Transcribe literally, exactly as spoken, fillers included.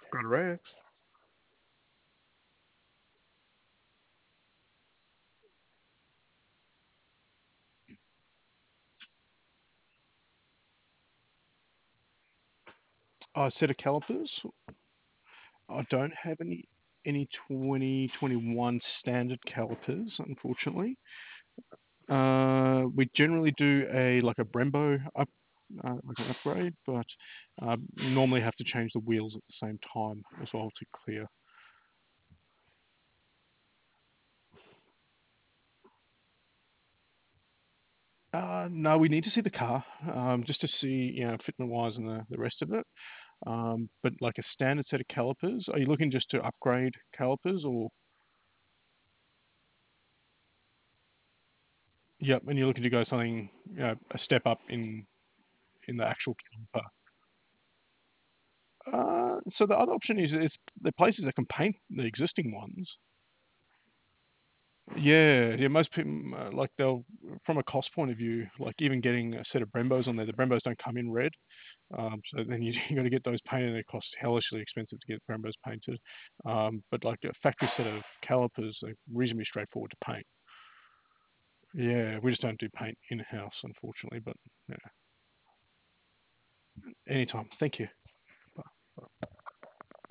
Correct. A set of calipers. I don't have any any twenty twenty-one standard calipers, unfortunately. Uh, we generally do a like a Brembo up, uh, like an upgrade, but uh, normally have to change the wheels at the same time as well to clear. Uh, no, we need to see the car um, just to see, you know, fitment wise and the, the rest of it. Um, but like a standard set of calipers, are you looking just to upgrade calipers or? Yep, and you're looking to go something, you know, a step up in in the actual caliper. Uh, so the other option is it's the places that can paint the existing ones. Yeah, yeah. Most people uh, like they'll, from a cost point of view, like even getting a set of Brembos on there. The Brembos don't come in red, um, so then you, you got to get those painted. It costs hellishly expensive to get Brembos painted. Um, but like a factory set of calipers are reasonably straightforward to paint. Yeah, we just don't do paint in house, unfortunately. But yeah, anytime. Thank you. Bye.